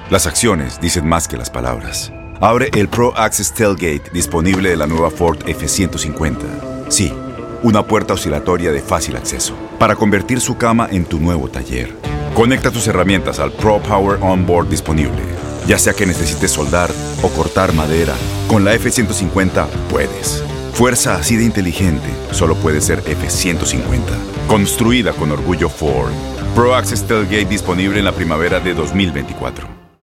Las acciones dicen más que las palabras. Abre el Pro Access Tailgate disponible de la nueva Ford F-150. Sí, una puerta oscilatoria de fácil acceso para convertir su cama en tu nuevo taller. Conecta tus herramientas al Pro Power Onboard disponible. Ya sea que necesites soldar o cortar madera, con la F-150 puedes. Fuerza así de inteligente solo puede ser F-150. Construida con orgullo Ford. Pro Access Tailgate disponible en la primavera de 2024.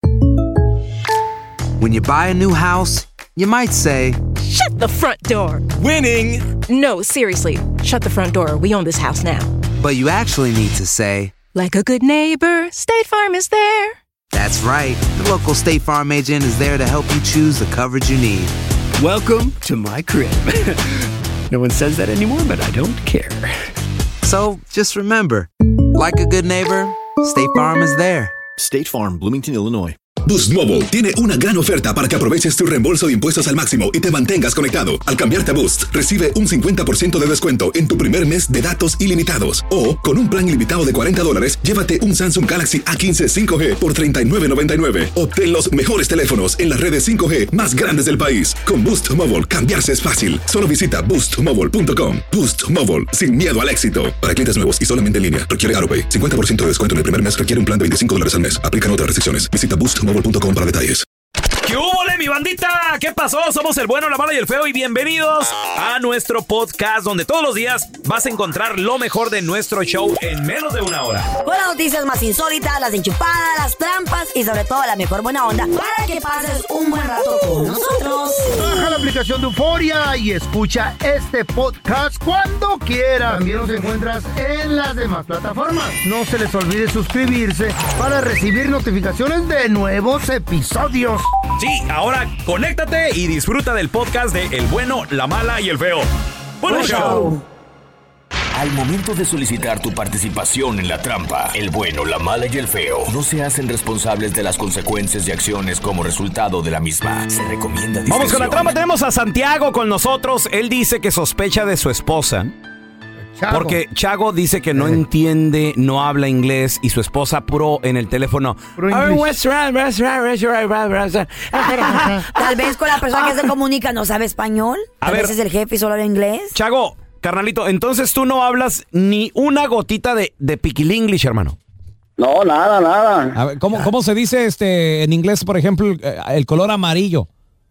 When you buy a new house, you might say, "Shut the front door." Winning! No, seriously. Shut the front door. We own this house now. but you actually need to say, like a good neighbor, State Farm is there. That's right. The local State Farm agent is there to help you choose the coverage you need. Welcome to my crib. No one says that anymore, but I don't care. So just remember, like a good neighbor, State Farm is there. State Farm, Bloomington, Illinois. Boost Mobile tiene una gran oferta para que aproveches tu reembolso de impuestos al máximo y te mantengas conectado. Al cambiarte a Boost, recibe un 50% de descuento en tu primer mes de datos ilimitados. O, con un plan ilimitado de $40, llévate un Samsung Galaxy A15 5G por $39.99. Obtén los mejores teléfonos en las redes 5G más grandes del país. Con Boost Mobile, cambiarse es fácil. Solo visita boostmobile.com. Boost Mobile, sin miedo al éxito. Para clientes nuevos y solamente en línea, requiere AroPay. 50% de descuento en el primer mes requiere un plan de $25 al mes. Aplican otras restricciones. Visita boostmobile.com para detalles. ¿Qué hubo, mi bandita? ¿Qué pasó? Somos el bueno, la mala y el feo y bienvenidos a nuestro podcast donde todos los días vas a encontrar lo mejor de nuestro show en menos de una hora. Con las noticias más insólitas, las enchupadas, las trampas y sobre todo la mejor buena onda para que pases un buen rato con nosotros. Baja la aplicación de Euforia y escucha este podcast cuando quieras. También nos encuentras en las demás plataformas. No se les olvide suscribirse para recibir notificaciones de nuevos episodios. Sí, ahora conéctate y disfruta del podcast de El Bueno, la Mala y el Feo. ¡Buen show! Al momento de solicitar tu participación en la trampa, El Bueno, la Mala y el Feo no se hacen responsables de las consecuencias y acciones como resultado de la misma. Se recomienda discreción. Vamos con la trampa. Tenemos a Santiago con nosotros. Él dice que sospecha de su esposa. Chago. Porque Chago dice que no entiende, no habla inglés y su esposa puro en el teléfono. Tal vez con la persona que se comunica no sabe español. Tal vez es el jefe y solo habla inglés. Chago, carnalito, entonces tú no hablas ni una gotita de piquilinglish, hermano. No, nada. A ver, ¿cómo se dice en inglés, por ejemplo, el color amarillo?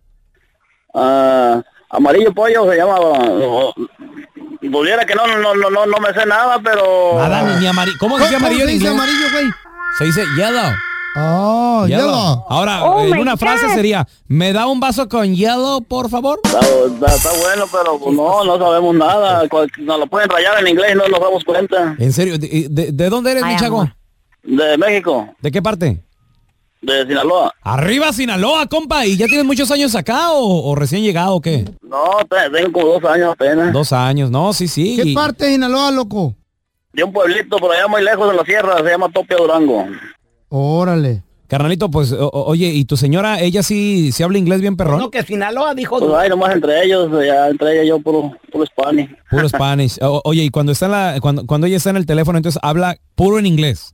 Amarillo pollo se llama. Pudiera que no me sé nada, pero... Nada, ni amarillo. ¿Cómo se dice amarillo en inglés? amarillo, güey? Se dice yellow. Oh, yellow. Ahora, en una frase sería, ¿me da un vaso con yellow, por favor? Está bueno, pero no sabemos nada. Nos lo pueden rayar en inglés y no nos damos cuenta. ¿En serio? ¿De dónde eres, mi Chago? De México. ¿De qué parte? De Sinaloa. Arriba Sinaloa, compa. ¿Y ya tienes muchos años acá o recién llegado o qué? No, tengo como 2 años apenas. 2 años, no, sí. ¿Qué parte de Sinaloa, loco? De un pueblito por allá muy lejos en la sierra, se llama Topia Durango. Órale. Carnalito, pues, oye, ¿y tu señora, ella sí habla inglés bien perrón? No, que Sinaloa dijo... Pues hay nomás entre ellos, entre ella y yo puro Spanish. Puro Spanish. Oye, y cuando está cuando ella está en el teléfono, entonces habla puro en inglés.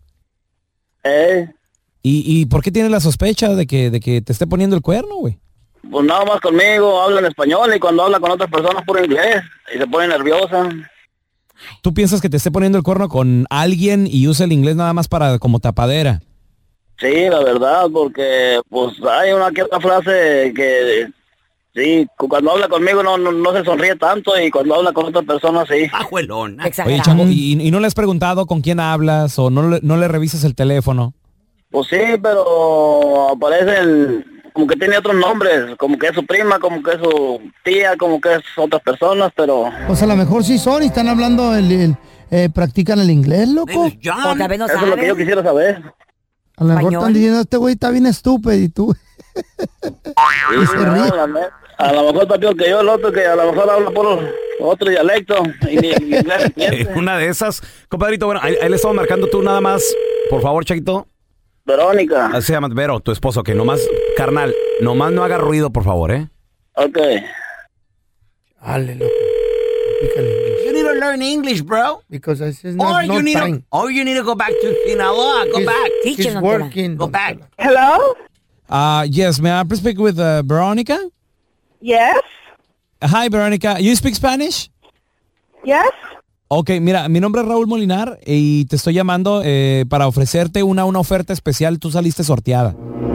¿Y por qué tienes la sospecha de que te esté poniendo el cuerno, güey? Pues nada más conmigo, habla en español y cuando habla con otras personas puro inglés y se pone nerviosa. ¿Tú piensas que te esté poniendo el cuerno con alguien y usa el inglés nada más para como tapadera? Sí, la verdad, porque pues hay una que otra frase que sí, cuando habla conmigo no se sonríe tanto y cuando habla con otras personas sí. Ajuelona. Oye, Chago, ¿y no le has preguntado con quién hablas o no le revisas el teléfono? Pues sí, pero aparece como que tiene otros nombres, como que es su prima, como que es su tía, como que es otras personas, pero... Pues a lo mejor sí son y están hablando, practican el inglés, loco. O tal vez no Eso es lo que yo quisiera saber. A lo mejor están diciendo, este güey está bien estúpido y tú... Sí, a lo mejor está peor que yo, el otro que a lo mejor habla por otro dialecto y ni inglés entiende. Una de esas, compadrito, bueno, ahí le estamos marcando tú nada más, por favor, Chaguito. Verónica. Así se llama Vero, tu esposo, que nomás, carnal, nomás no haga ruido, por favor, ¿eh? Ok. Dale, loco. Pícale. You need to learn English, bro? Because I said Or no you need time. to go back to Sinaloa. Go back. He's working. Go back. Hello? Yes, may I please speak with Veronica? Yes? Hi, Veronica. You speak Spanish? Yes? Ok, mira, mi nombre es Raúl Molinar y te estoy llamando para ofrecerte una oferta especial. Tú saliste sorteada.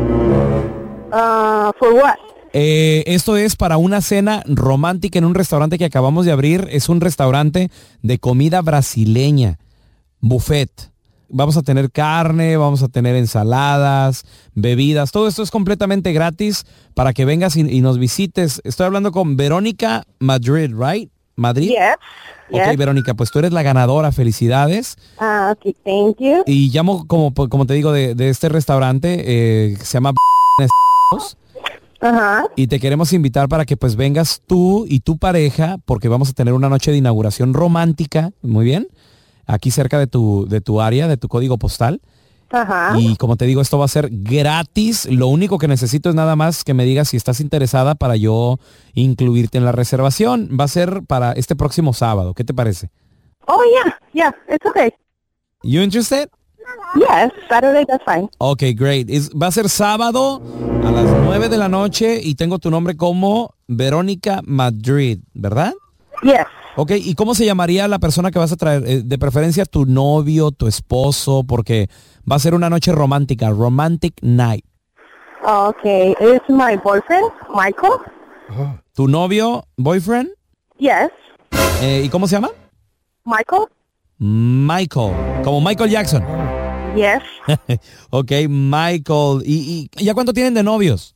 For what? Esto es para una cena romántica en un restaurante que acabamos de abrir. Es un restaurante de comida brasileña, buffet. Vamos a tener carne, vamos a tener ensaladas, bebidas. Todo esto es completamente gratis para que vengas y nos visites. Estoy hablando con Verónica Madrid, ¿right? ¿Madrid? Yes. Ok, Yes. Verónica, pues tú eres la ganadora. Felicidades. Okay, thank you. Y llamo, como te digo, de este restaurante que se llama Ajá. y te queremos invitar para que pues vengas tú y tu pareja, porque vamos a tener una noche de inauguración romántica, muy bien, aquí cerca de tu área, de tu código postal. Ajá. Y como te digo, esto va a ser gratis. Lo único que necesito es nada más que me digas si estás interesada para yo incluirte en la reservación. Va a ser para este próximo sábado. ¿Qué te parece? Oh, yeah, it's okay. You interested? Yes, Saturday, that's fine. Ok, great. Va a ser sábado a las 9 de la noche y tengo tu nombre como Verónica Madrid, ¿verdad? Yes. Ok, ¿y cómo se llamaría la persona que vas a traer? De preferencia tu novio, tu esposo, porque va a ser una noche romántica, romantic night. Okay, it's my boyfriend, Michael. ¿Tu novio, boyfriend? Yes. ¿Y cómo se llama? Michael. Michael, como Michael Jackson. Yes. Ok, Michael. ¿Y ya cuánto tienen de novios?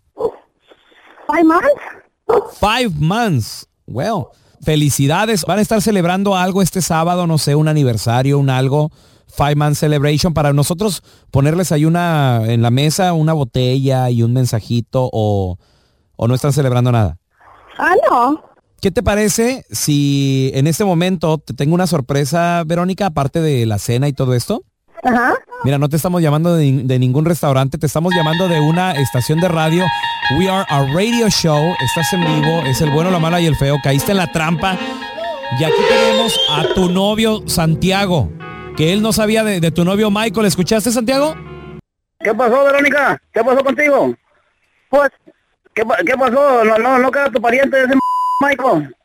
5 months. 5 months. Well, felicidades. Van a estar celebrando algo este sábado, no sé, un aniversario, un algo. 5-month celebration para nosotros ponerles ahí en la mesa una botella y un mensajito o no están celebrando nada. No. ¿Qué te parece si en este momento te tengo una sorpresa, Verónica, aparte de la cena y todo esto? Ajá. Mira, no te estamos llamando de ningún restaurante, te estamos llamando de una estación de radio. We are a radio show, estás en vivo, es el bueno, la mala y el feo, caíste en la trampa. Y aquí tenemos a tu novio, Santiago, que él no sabía de tu novio, Michael. ¿Escuchaste, Santiago? ¿Qué pasó, Verónica? ¿Qué pasó contigo? Pues, ¿Qué pasó? No queda tu pariente ese Michael.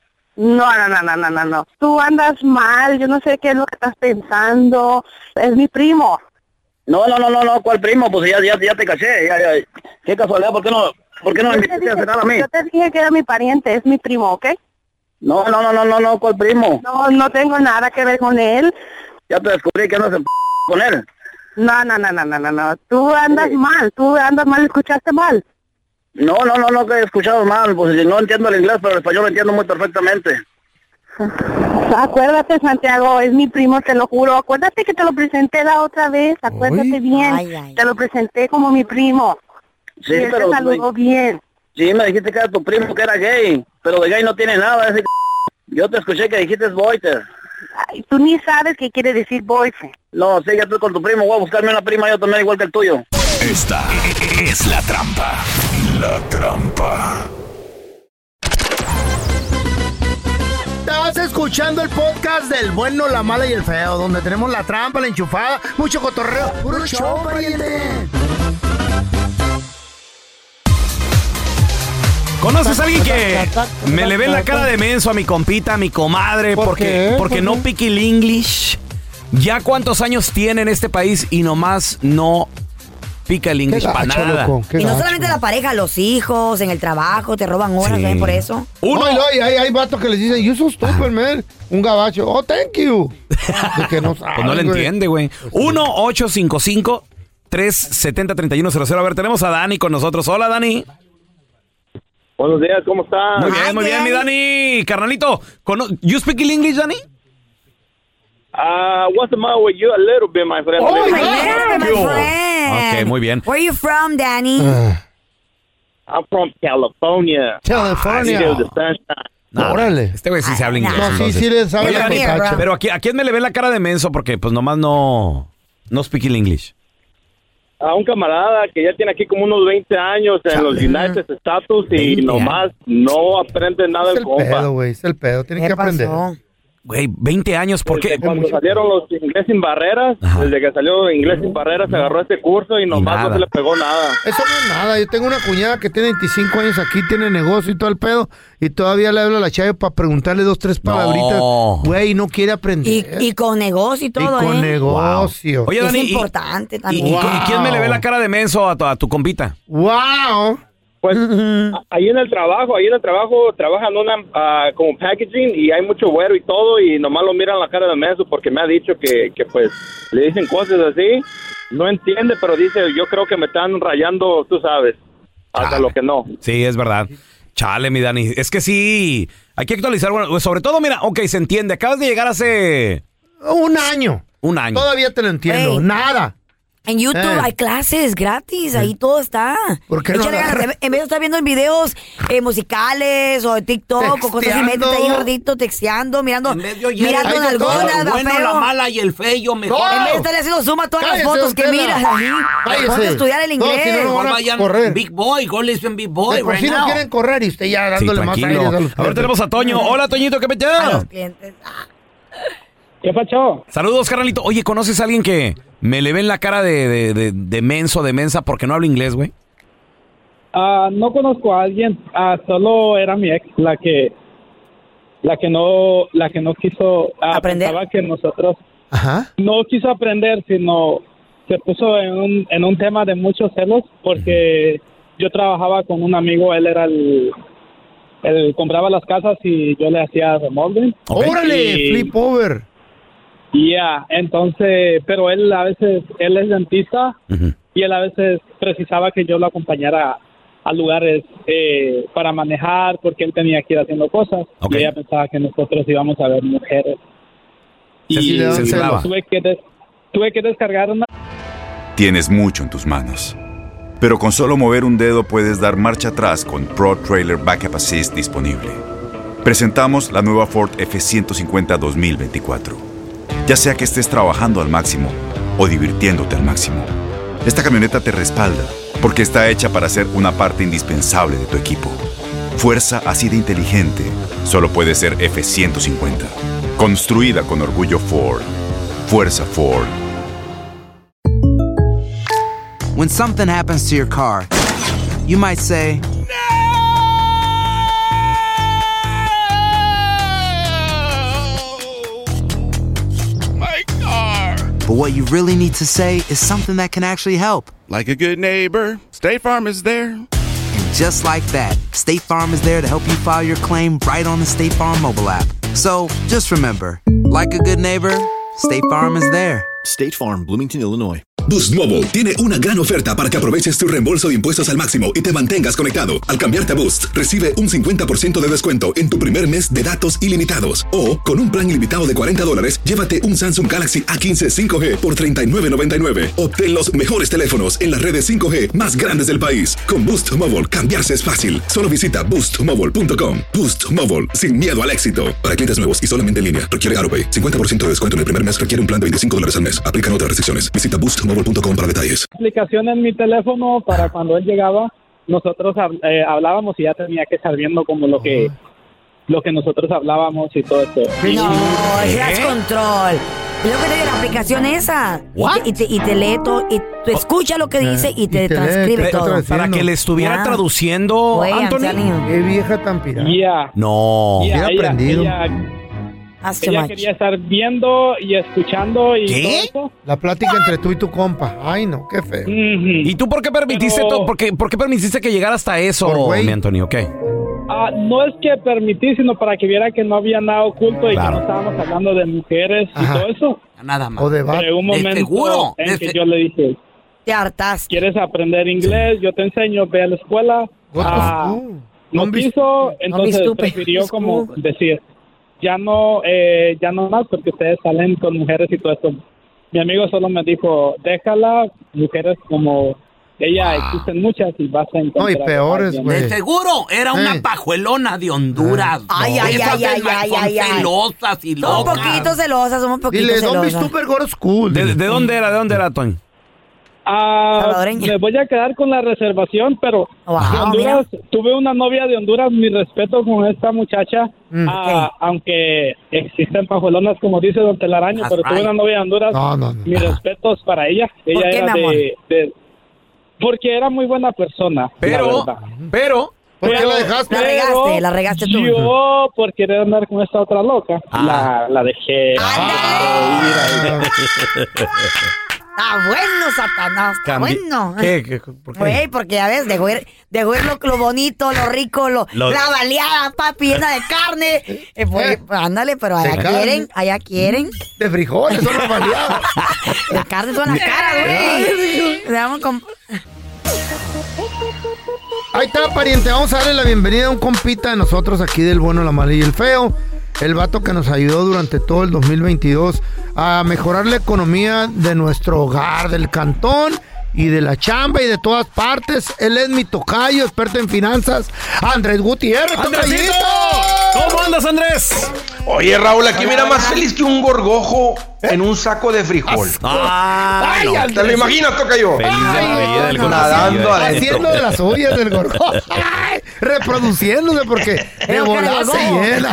No. Tú andas mal, yo no sé qué es lo que estás pensando. Es mi primo. No, ¿cuál primo? Pues ya te caché, ya. Qué casualidad, ¿por qué no me invitaste a cenar a mí? Yo te dije que era mi pariente, es mi primo, ¿ok? No, ¿cuál primo? No tengo nada que ver con él. Ya te descubrí que andas con él. No. Tú andas mal, escuchaste mal. No, que he escuchado mal, pues no entiendo el inglés, pero el español lo entiendo muy perfectamente. Acuérdate, Santiago, es mi primo, te lo juro. Acuérdate que te lo presenté la otra vez, acuérdate bien. Ay. Te lo presenté como mi primo. Sí, y él pero te saludó bien. Sí, me dijiste que era tu primo, que era gay, pero de gay no tiene nada. Ese yo te escuché que dijiste boiter. Ay, tú ni sabes qué quiere decir boyfriend. No, sigue tú con tu primo, voy a buscarme una prima yo también igual que el tuyo. Esta es la trampa. La trampa. Estás escuchando el podcast del bueno, la mala y el feo, donde tenemos la trampa, la enchufada, mucho cotorreo. ¡Puro show, pariente! ¿Conoces a alguien que me le ve la cara de menso a mi compita, a mi comadre, porque no pique el English? ¿Ya cuántos años tiene en este país y nomás no pica el English para nada? Y no solamente la pareja, los hijos, en el trabajo, te roban horas, Sí. ¿saben por eso? Hay vatos que les dicen, you so stupid, man. Un gabacho, oh, thank you. De que no saben, Pues no le güey. entiende, güey. 1-855-370-3100. A ver, tenemos a Dani con nosotros. Hola, Dani. Buenos días, ¿cómo estás? Muy bien, mi Dani. Carnalito, ¿you speak English, Dani? What's the matter with you? A little bit, my friend. Oh, my God, my friend. Ok, muy bien. Where are you from, Danny? I'm from California. California. City of the sunshine. Órale. Este güey sí se habla inglés. No, sí, entonces. sí le sabe Oye, la Dani, cotacha. pero ¿a quién me le ve la cara de menso? Porque pues nomás no speak el English. A un camarada que ya tiene aquí como unos 20 años en los United States y nomás no aprende nada Es el el compa. pedo, güey, es el pedo. Tiene que aprender. Güey, 20 años, ¿por qué? Desde cuando salieron los Inglés sin Barreras, desde que salió Inglés sin Barreras, se agarró este curso y nomás no se le pegó nada. Eso no es nada. Yo tengo una cuñada que tiene 25 años aquí, tiene negocio y todo el pedo, y todavía le hablo a la Chayo para preguntarle 2, 3 palabritas. Güey, no quiere aprender. Y con negocio y todo, Y con negocio. Oye, Dani, es importante también. ¿Y quién me le ve la cara de menso a tu compita? ¡Wow! Pues ahí en el trabajo trabajan como packaging y hay mucho güero y todo y nomás lo miran la cara de menso porque me ha dicho que pues le dicen cosas así, no entiende, pero dice, yo creo que me están rayando, tú sabes, hasta lo que no. Sí, es verdad. Chale, mi Dani, es que sí, hay que actualizar, bueno, sobre todo, mira, ok, se entiende, acabas de llegar hace... Un año. Todavía te lo entiendo, Hey. nada. En YouTube hay clases gratis, ahí todo está. ¿Por qué no Échale ganas. En vez de estar viendo en videos musicales o de TikTok o cosas así, métete ahí gordito, texteando, mirando nalgonas, el bueno, la mala y el feo, mejor. En vez de estarle haciendo zoom a todas las Cállese, fotos que usted, miras ahí, ponte a estudiar el inglés. si no, no van a Vayan correr. Big Boy, go listen Big Boy De por right si no now. quieren correr y usted ya dándole más aire a los A ver, tenemos a Toño. Hola, Toñito, ¿qué me A los clientes. ¿Qué pasó? Saludos, carnalito. Oye, ¿conoces a alguien que me le ve en la cara de menso, de mensa, porque no habla inglés, güey? No conozco a alguien, solo era mi ex la que no quiso aprender. Pensaba que nosotros no quiso aprender, sino se puso en un tema de muchos celos porque yo trabajaba con un amigo, él era él compraba las casas y yo le hacía remodeling. ¡Órale! Flip over. Entonces, pero él es dentista y él a veces precisaba que yo lo acompañara a lugares para manejar porque él tenía que ir haciendo cosas y ella pensaba que nosotros íbamos a ver mujeres. Y tuve que descargar una... Tienes mucho en tus manos, pero con solo mover un dedo puedes dar marcha atrás con Pro Trailer Backup Assist disponible. Presentamos la nueva Ford F-150 2024. Ya sea que estés trabajando al máximo o divirtiéndote al máximo, esta camioneta te respalda porque está hecha para ser una parte indispensable de tu equipo. Fuerza así de inteligente solo puede ser F-150. Construida con orgullo Ford. Fuerza Ford. When something happens to your car, you might say, but what you really need to say is something that can actually help. Like a good neighbor, State Farm is there. And just like that, State Farm is there to help you file your claim right on the State Farm mobile app. So just remember, like a good neighbor, State Farm is there. State Farm, Bloomington, Illinois. Boost Mobile tiene una gran oferta para que aproveches tu reembolso de impuestos al máximo y te mantengas conectado. Al cambiarte a Boost, recibe un 50% de descuento en tu primer mes de datos ilimitados. O, con un plan ilimitado de $40, llévate un Samsung Galaxy A15 5G por $39.99. Obtén los mejores teléfonos en las redes 5G más grandes del país. Con Boost Mobile, cambiarse es fácil. Solo visita boostmobile.com. Boost Mobile, sin miedo al éxito. Para clientes nuevos y solamente en línea, requiere AutoPay. 50% de descuento en el primer mes requiere un plan de $25 al mes. Aplican otras restricciones. Visita boostmobile.com para detalles. Aplicación en mi teléfono para cuando él llegaba, nosotros hablábamos y ya tenía que estar viendo como lo que nosotros hablábamos y todo eso. No, es control. Es lo que te digo, la aplicación esa. Y te lee todo, y tú escucha lo que dice y te transcribe todo. Para que le estuviera traduciendo, Güey, Anthony. Qué vieja tan pirata. No. Bien aprendido. Ella quería estar viendo y escuchando y todo eso. La plática entre tú y tu compa. Ay, no, qué feo. ¿Y tú por qué permitiste ¿Por qué permitiste que llegara hasta eso, mi Anthony? ¿Ok? No es que permití, sino para que viera que no había nada oculto y que no estábamos hablando de mujeres y todo eso. Nada más. O de Pero un momento en que yo le dije, te hartaste. ¿Quieres aprender inglés? Yo te enseño, ve a la escuela. No quiso, entonces prefirió como decir, ya no más porque ustedes salen con mujeres y todo esto. Mi amigo solo me dijo, déjala, mujeres como ella existen muchas y vas a encontrar. No, y peores, güey. De seguro, era una pajuelona de Honduras. Ay, celosas y locas. Somos poquitos celosas, somos poquitos Dile, celosas. don't be super go to school. ¿De dónde era, Tony? Me voy a quedar con la reservación, pero de Honduras, tuve una novia de Honduras, mi respeto con esta muchacha, aunque existen pajuelonas como dice Don Telaraño, pero tuve una novia de Honduras, mis respetos para ella. Ella era porque era muy buena persona. Pero ¿por qué la dejaste? La regaste tú. Yo, por querer andar con esta otra loca, la dejé. Está bueno, Satanás, está bueno. ¿Por qué? Güey, porque ya ves, dejó ir lo bonito, lo rico, la baleada, papi, llena de carne. Pues, ándale, pero allá quieren. De frijoles, son las baleadas. La carne son las caras, güey. Le damos con... Ahí está, pariente. Vamos a darle la bienvenida a un compita de nosotros aquí del Bueno, la Mala y el Feo. El vato que nos ayudó durante todo el 2022 a mejorar la economía de nuestro hogar, del cantón y de la chamba y de todas partes. Él es mi tocayo, experto en finanzas, Andrés Gutiérrez. ¡Andresito! ¿Cómo andas, Andrés? Oye, Raúl, aquí mira más feliz que un gorgojo en un saco de frijol. ¿Te lo imaginas, tocayo? Feliz de la vida del gorgojo. Nadando adentro. Haciendo de las ollas del gorgojo. Reproduciéndose porque de volar se llena.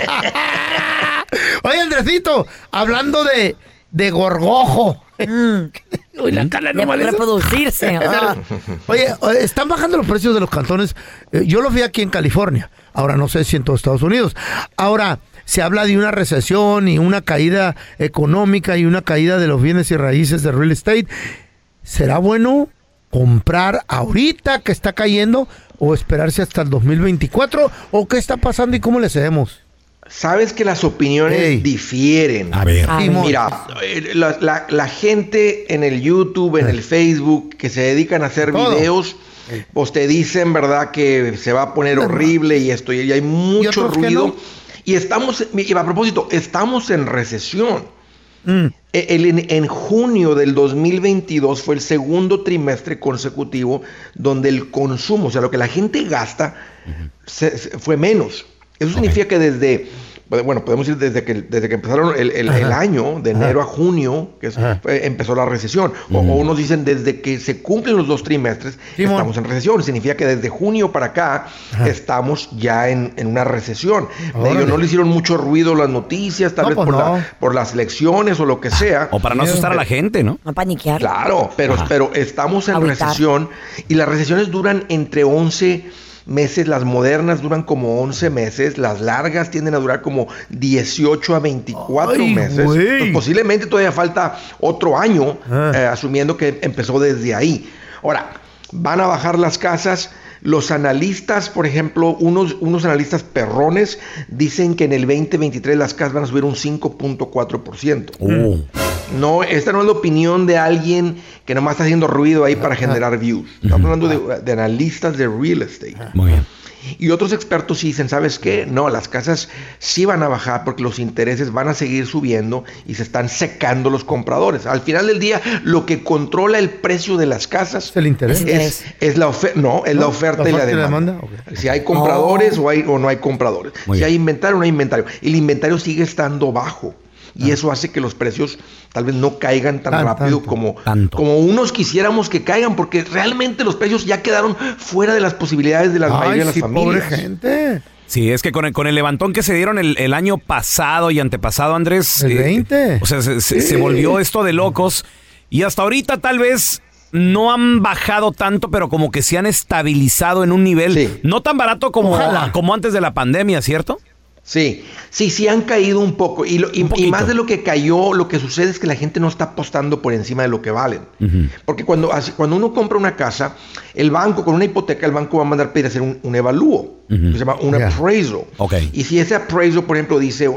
Oye, Andresito, hablando de gorgojo. Uy, la cara no vale reproducirse. Oye, están bajando los precios de los cantones. Yo los vi aquí en California. Ahora no sé si en todo Estados Unidos. Ahora se habla de una recesión y una caída económica y una caída de los bienes y raíces de real estate. ¿Será bueno comprar ahorita que está cayendo o esperarse hasta el 2024? ¿O qué está pasando y cómo le hacemos? Sabes que las opiniones difieren. A ver. Mira, la gente en el YouTube, en el Facebook, que se dedican a hacer videos, pues te dicen, ¿verdad?, que se va a poner horrible y esto, y hay mucho ruido. Y a propósito, estamos en recesión. En junio del 2022 fue el segundo trimestre consecutivo donde el consumo, o sea, lo que la gente gasta, fue menos. Eso significa que podemos decir desde que empezaron el año, de enero a junio, que empezó la recesión. O unos dicen desde que se cumplen los 2 trimestres, estamos en recesión. Significa que desde junio para acá estamos ya en una recesión. No le hicieron mucho ruido las noticias, tal vez por las elecciones o lo que sea. O para no asustar a la gente, ¿no? No paniquear. Claro, pero estamos en recesión y las recesiones duran entre 11 meses, las modernas duran como 11 meses, las largas tienden a durar como 18 a 24 meses. Pues posiblemente todavía falta otro año, asumiendo que empezó desde ahí. Ahora, van a bajar las casas. Los analistas, por ejemplo, unos analistas perrones dicen que en el 2023 las casas van a subir un 5.4%. No, esta no es la opinión de alguien que nomás está haciendo ruido ahí para generar views. Estamos hablando de analistas de real estate. Muy bien. Y otros expertos dicen, ¿sabes qué? No, las casas sí van a bajar porque los intereses van a seguir subiendo y se están secando los compradores. Al final del día, lo que controla el precio de las casas ¿el interés? Es la oferta, la oferta y la demanda. Okay. Si hay compradores o no hay compradores. Si hay inventario o no hay inventario. El inventario sigue estando bajo. Y eso hace que los precios tal vez no caigan tan rápido como unos quisiéramos que caigan, porque realmente los precios ya quedaron fuera de las posibilidades de la mayoría de las familias. Pobre gente. Sí, es que con el levantón que se dieron el año pasado y antepasado, Andrés, el 20. O sea, se volvió esto de locos. Y hasta ahorita tal vez no han bajado tanto, pero como que se han estabilizado en un nivel no tan barato como antes de la pandemia, ¿cierto? Sí han caído un poco y más de lo que cayó, lo que sucede es que la gente no está apostando por encima de lo que valen. Porque cuando uno compra una casa, el banco, con una hipoteca, el banco va a mandar pedir hacer un evalúo, que se llama un appraisal. Y si ese appraisal, por ejemplo, dice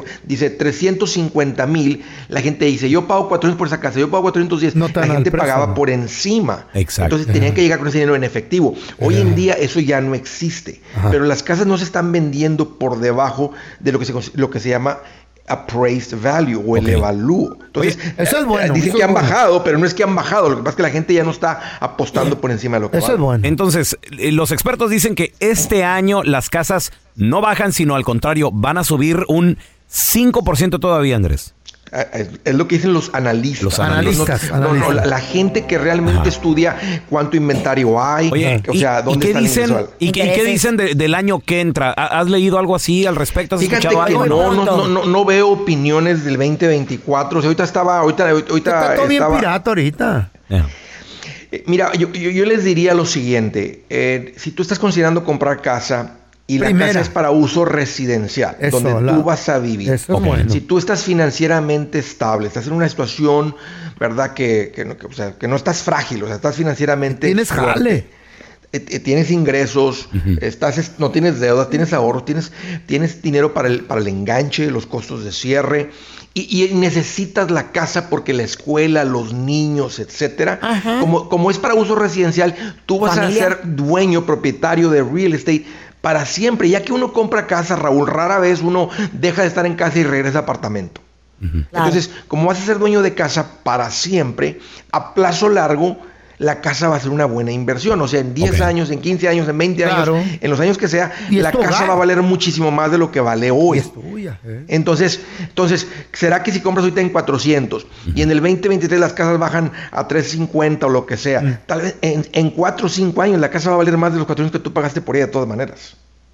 350,000, la gente dice, yo pago 400 por esa casa, yo pago 410, la gente pagaba por encima. Exacto. Entonces tenían que llegar con ese dinero en efectivo. Hoy en día eso ya no existe, pero las casas no se están vendiendo por debajo de lo que se llama appraised value o el evalúo. Entonces, eso es bueno. Dicen que han bajado, pero no es que han bajado. Lo que pasa es que la gente ya no está apostando por encima de lo que vale. Es bueno. Entonces, los expertos dicen que este año las casas no bajan, sino al contrario, van a subir un 5% todavía, Andrés. Es lo que dicen los analistas. Los analistas. No, la gente que realmente estudia cuánto inventario hay. Oye, o sea, dónde ¿y está qué dicen? ¿Y qué dicen del año que entra? ¿Has leído algo así al respecto? ¿Has Fíjate escuchado que algo? no veo opiniones del 2024. O sea, ahorita está todo bien pirata ahorita. Mira, yo les diría lo siguiente. Si tú estás considerando comprar casa y la casa es para uso residencial, donde tú vas a vivir. Eso es bueno. Si tú estás financieramente estable, estás en una situación, ¿verdad? Que no estás frágil, o sea, estás financieramente tienes jale. Tienes ingresos, no tienes deudas, tienes ahorros, tienes dinero para el enganche, los costos de cierre. Y necesitas la casa porque la escuela, los niños, etcétera. Como es para uso residencial, tú vas a ser dueño, propietario de real estate para siempre. Ya que uno compra casa, Raúl, rara vez uno deja de estar en casa y regresa a apartamento. Entonces, como vas a ser dueño de casa para siempre, a plazo largo, la casa va a ser una buena inversión. O sea, en 10 años, en 15 años, en 20 años, en los años que sea, la casa va a valer muchísimo más de lo que vale hoy. Es tuya, Entonces, ¿será que si compras ahorita en 400 y en el 2023 las casas bajan a 350 o lo que sea? Tal vez en 4 o 5 años la casa va a valer más de los 400 que tú pagaste por ella de todas maneras.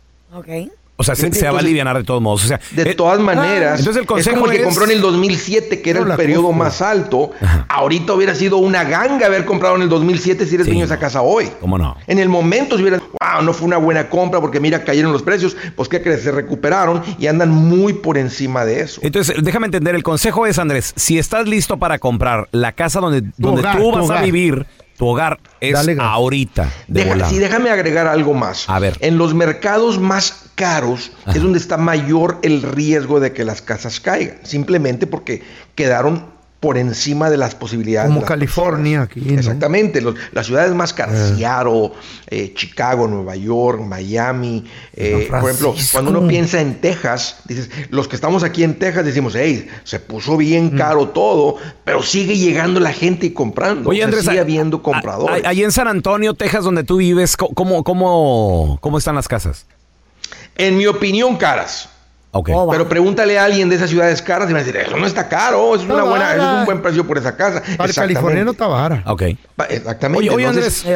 O sea, se va a alivianar de todos modos. O sea, de todas maneras. Entonces el consejo es como el que compró en el 2007, que era el periodo más alto. Ahorita hubiera sido una ganga haber comprado en el 2007 si eres dueño de esa casa hoy. ¿Cómo no? En el momento, si hubieras, no fue una buena compra porque mira, cayeron los precios, pues ¿qué crees? Se recuperaron y andan muy por encima de eso. Entonces, déjame entender, el consejo es, Andrés, si estás listo para comprar la casa donde tú vas a vivir, tu hogar es ahorita. Déjame agregar algo más. A ver. En los mercados más caros es donde está mayor el riesgo de que las casas caigan. Simplemente porque quedaron por encima de las posibilidades. Como California aquí, ¿no? Exactamente. Las ciudades más caras, Seattle, Chicago, Nueva York, Miami. Por ejemplo, cuando uno piensa en Texas, dices, los que estamos aquí en Texas decimos, hey, se puso bien caro todo, pero sigue llegando la gente y comprando. Oye, Andrés, sigue habiendo compradores. Ahí en San Antonio, Texas, donde tú vives, ¿cómo están las casas? En mi opinión, caras. Pero pregúntale a alguien de esas ciudades caras y me va a decir, eso no está caro, eso es un buen precio por esa casa. Para el californiano está vara. Exactamente. Oye, Andrés,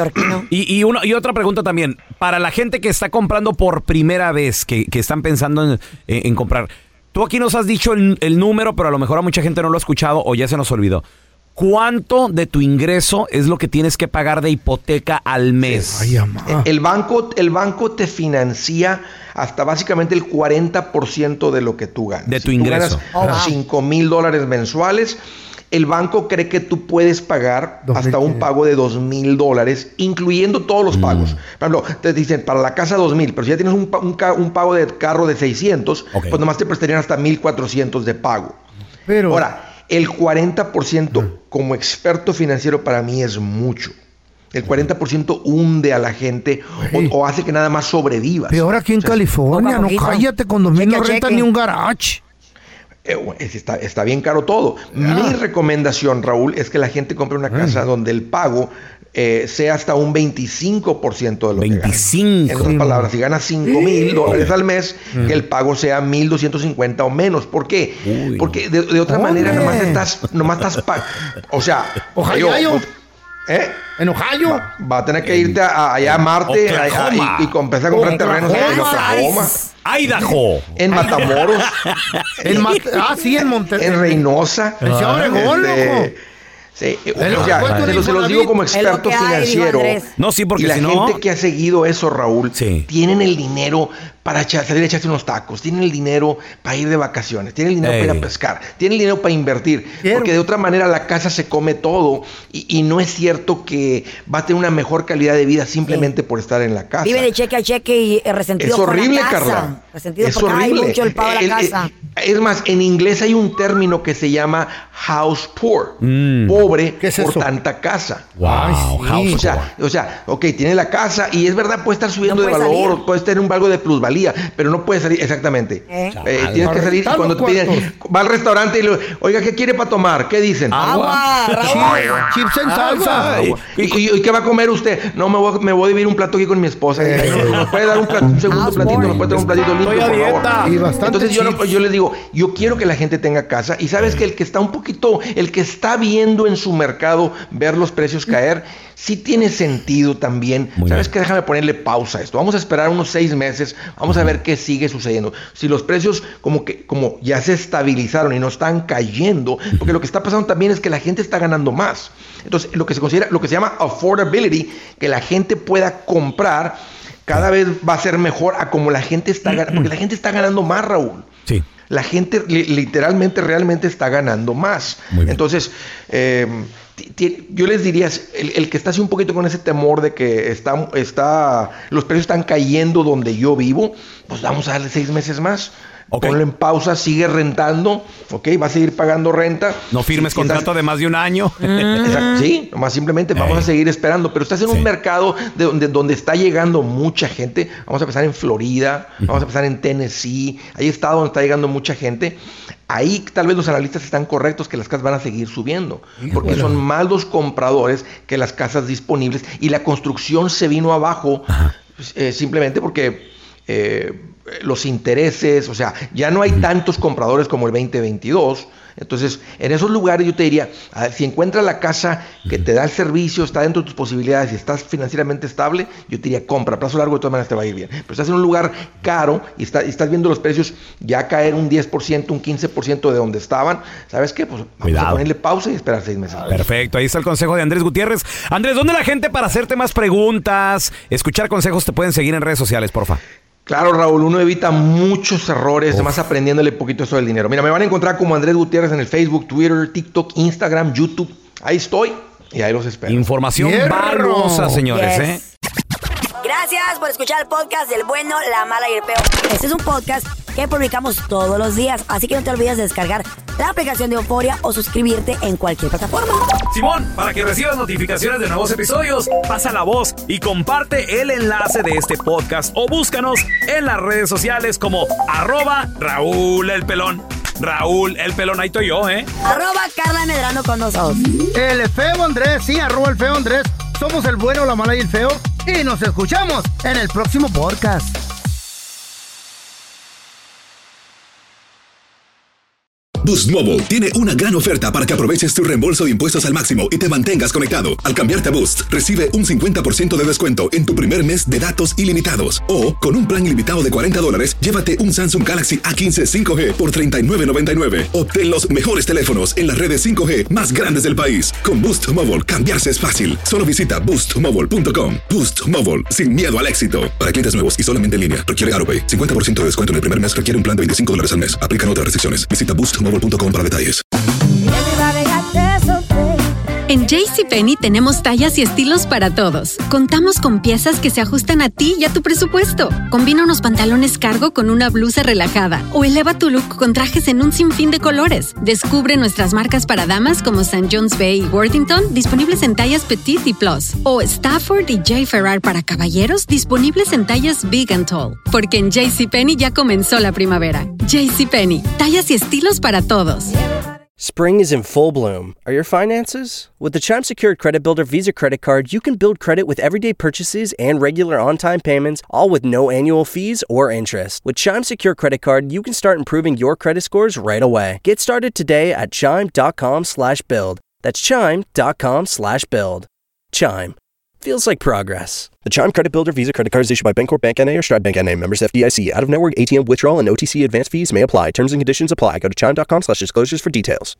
y otra pregunta también. Para la gente que está comprando por primera vez, que están pensando en comprar, tú aquí nos has dicho el número, pero a lo mejor a mucha gente no lo ha escuchado o ya se nos olvidó. ¿Cuánto de tu ingreso es lo que tienes que pagar de hipoteca al mes? El banco te financia hasta básicamente el 40% de lo que tú ganas. De tu ingreso. Tú ganas $5,000 mensuales. El banco cree que tú puedes pagar hasta un pago de $2,000, incluyendo todos los pagos. Por ejemplo, te dicen, para la casa $2,000, pero si ya tienes un pago de carro de $600, pues nomás te prestarían hasta $1,400 de pago. Ahora, el 40% como experto financiero para mí es mucho. El 40% hunde a la gente o hace que nada más sobreviva. Peor aquí en California, no cállate, con $2,000 no rentan ni un garage. Está bien caro todo. Mi recomendación, Raúl, es que la gente compre una casa donde el pago sea hasta un 25% de lo que gana. En otras palabras, si ganas $5,000 al mes, que el pago sea $1,250 o menos. ¿Por qué? Porque de otra manera nomás estás o sea, en Ohio. Va a tener que irte allá a Marte y empezar a comprar terrenos en Oklahoma. Idaho. En Matamoros. En Monterrey. En Reynosa. En Obregón, loco. Sí, se los digo como experto financiero. No, sí, porque y la si no... gente que ha seguido eso, Raúl, tienen el dinero para salir a echarse unos tacos, tienen el dinero para ir de vacaciones, tienen el dinero para ir a pescar, tienen el dinero para invertir, porque de otra manera la casa se come todo y no es cierto que va a tener una mejor calidad de vida simplemente por estar en la casa. Vive de cheque a cheque y resentido es horrible, por la casa. Carla. Resentido es porque horrible. hay mucho el pago de la casa. Es más, en inglés hay un término que se llama house poor, pobre por tanta casa. Wow, o sea, tiene la casa y es verdad, puede estar subiendo de valor, puede tener un algo de plusvalía, pero no puede salir, exactamente. Tienes que salir y cuando te piden, va al restaurante y le oiga, ¿qué quiere para tomar? ¿Qué dicen? Agua, chips en salsa. ¿Y qué va a comer usted? No, me voy a dividir un plato aquí con mi esposa. ¿Me puede dar un segundo platito? ¿Me puede dar un platito limpio, por favor? Entonces yo les digo, digo, yo quiero que la gente tenga casa y sabes que el que está viendo en su mercado ver los precios caer, sí tiene sentido también. ¿Sabes qué? Déjame ponerle pausa a esto. Vamos a esperar unos 6 meses, vamos a ver qué sigue sucediendo. Si los precios como ya se estabilizaron y no están cayendo, porque lo que está pasando también es que la gente está ganando más. Entonces, lo que se llama affordability, que la gente pueda comprar, cada vez va a ser mejor a como la gente está ganando, porque la gente está ganando más, Raúl. Sí. La gente literalmente, realmente está ganando más. Entonces, yo les diría, el que está así un poquito con ese temor de que los precios están cayendo donde yo vivo, pues vamos a darle 6 meses más. Ponlo en pausa, sigue rentando, va a seguir pagando renta. No firmes contrato de más de un año. Exacto, sí, nomás simplemente vamos a seguir esperando. Pero estás en un mercado donde está llegando mucha gente. Vamos a empezar en Florida, vamos a empezar en Tennessee. Hay estados donde está llegando mucha gente. Ahí tal vez los analistas están correctos que las casas van a seguir subiendo. Porque son más los compradores que las casas disponibles. Y la construcción se vino abajo simplemente porque... los intereses, o sea, ya no hay tantos compradores como el 2022. Entonces, en esos lugares yo te diría, si encuentras la casa que te da el servicio, está dentro de tus posibilidades y estás financieramente estable, yo te diría, compra, a plazo largo de todas maneras te va a ir bien. Pero estás en un lugar caro y estás viendo los precios ya caer un 10%, un 15% de donde estaban, ¿sabes qué? Pues vamos a ponerle pausa y esperar 6 meses. Perfecto, ahí está el consejo de Andrés Gutiérrez. Andrés, ¿dónde la gente para hacerte más preguntas, escuchar consejos, te pueden seguir en redes sociales, porfa? Claro, Raúl, uno evita muchos errores, además aprendiéndole poquito eso del dinero. Mira, me van a encontrar como Andrés Gutiérrez en el Facebook, Twitter, TikTok, Instagram, YouTube. Ahí estoy y ahí los espero. Información valiosa, señores, Gracias por escuchar el podcast del bueno, la mala y el peor. Este es un podcast que publicamos todos los días, así que no te olvides de descargar la aplicación de Euforia o suscribirte en cualquier plataforma. Simón, para que recibas notificaciones de nuevos episodios, pasa la voz y comparte el enlace de este podcast o búscanos en las redes sociales como @Raúl el Pelón. Raúl el Pelón, ahí estoy yo, @Carla Medrano con nosotros. El feo Andrés, sí, @el feo Andrés. Somos el bueno, la mala y el feo. Y nos escuchamos en el próximo podcast. Boost Mobile tiene una gran oferta para que aproveches tu reembolso de impuestos al máximo y te mantengas conectado. Al cambiarte a Boost, recibe un 50% de descuento en tu primer mes de datos ilimitados. O, con un plan ilimitado de $40, llévate un Samsung Galaxy A15 5G por $39.99. Obtén los mejores teléfonos en las redes 5G más grandes del país. Con Boost Mobile, cambiarse es fácil. Solo visita boostmobile.com. Boost Mobile, sin miedo al éxito. Para clientes nuevos y solamente en línea, requiere AutoPay. 50% de descuento en el primer mes requiere un plan de $25 al mes. Aplican otras restricciones. Visita boostmobile.com para detalles. En JCPenney tenemos tallas y estilos para todos. Contamos con piezas que se ajustan a ti y a tu presupuesto. Combina unos pantalones cargo con una blusa relajada o eleva tu look con trajes en un sinfín de colores. Descubre nuestras marcas para damas como St. John's Bay y Worthington, disponibles en tallas Petite y Plus. O Stafford y J. Ferrar para caballeros, disponibles en tallas Big and Tall. Porque en JCPenney ya comenzó la primavera. JCPenney, tallas y estilos para todos. Spring is in full bloom. Are your finances? With the Chime Secured Credit Builder Visa Credit Card, you can build credit with everyday purchases and regular on-time payments, all with no annual fees or interest. With Chime Secured Credit Card, you can start improving your credit scores right away. Get started today at chime.com/build. That's chime.com/build. Chime. Feels like progress. The Chime Credit Builder Visa Credit Card is issued by Bancorp Bank N.A. or Stride Bank N.A. Members FDIC. Out-of-network ATM withdrawal and OTC advance fees may apply. Terms and conditions apply. Go to chime.com/disclosures for details.